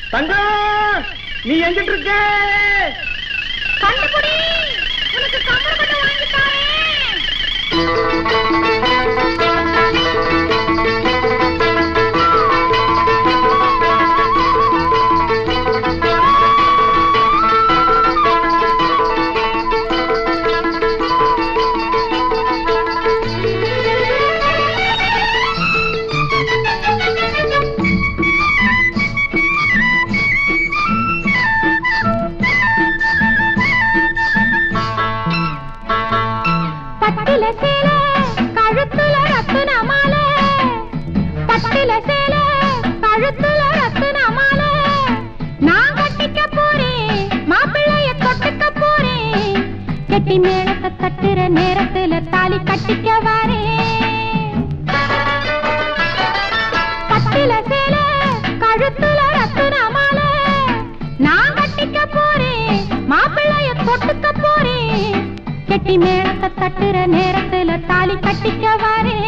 தங்கம், நீ எங்கிட்டு இருக்க? கண்டுபிடி, உனக்கு கம்பளம் கட்ட வாங்கி மேளத்தை தட்டுற நேரத்துல தாலி கட்டிக்க வாரே. பட்டுல சேல கழுத்துல ரத்தின மாலை நான் கட்டிக்க போறேன், மாப்பிள்ளைய தொட்டுக்க போறேன். கெட்டி மேளத்தை தட்டுற நேரத்துல தாலி கட்டிக்க வாரே.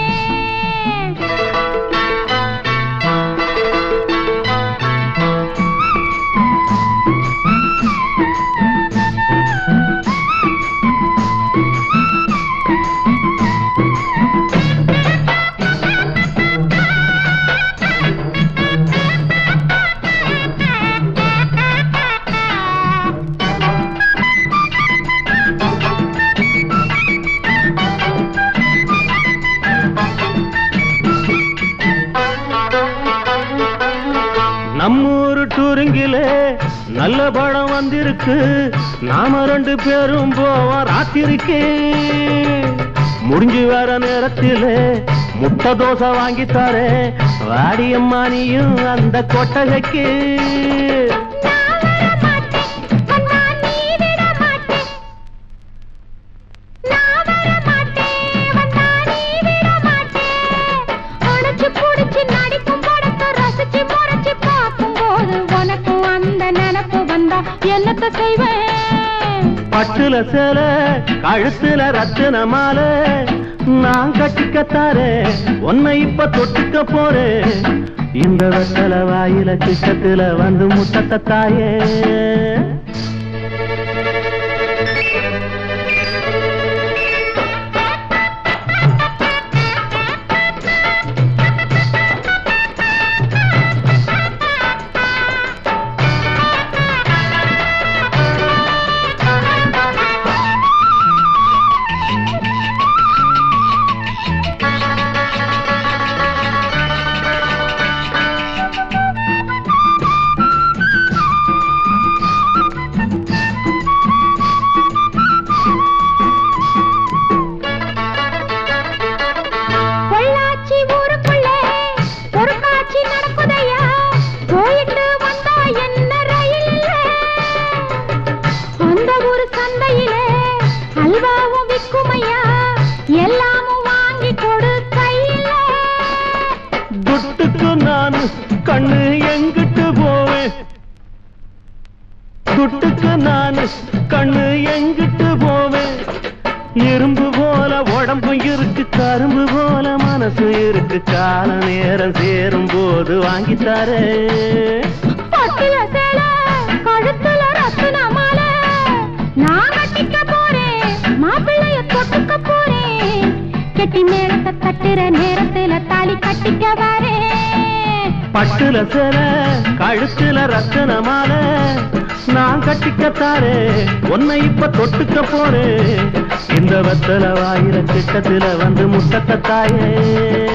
நம்மூரு டூரிங்கிலே நல்ல படம் வந்திருக்கு, நாம 2 பேரும் போவோம் ராத்திரிக்கு. முடிஞ்சு வர நேரத்திலே முட்டை தோசை வாங்கித்தாரே, வாடியம்மா நீயும் அந்த கொட்டகைக்கு. பட்டுல சேல கழுத்துல ரத்தின மாலை நான் கட்டிக்கத்தாரே, உன்னை இப்ப தொட்டுக்க போறேன். இந்த வெத்தல வாயில கிட்டத்துல வந்து முட்டத்த தாயே. கண்ணு எங்கிட்டு போவேன், துட்டுக்கு நானு கண்ணு எங்கிட்டு போவேன். இரும்பு போல உடம்பு இருக்கு, கரும்பு போல மனசு இருக்கு, கால நேரம் சேரும் போது வாங்கித்தாரே. கழுத்துல ரத்தின மாலை நான் கட்டிக்க போறேன், மாப்பிள்ளைய தொட்டுக்க போறேன். கெட்டி மேளத்தை தட்டுற நேரத்துல தாலி கட்டிக்க வாரே. பட்டுல சேல கழுத்துல ரத்தின மாலை நான் கட்டிக்கத்தாரே, உன்னை இப்ப தொட்டுக்க போறேன். இந்த வெத்தல வாயில கிட்டத்துல வந்து முட்டத்த தாயே.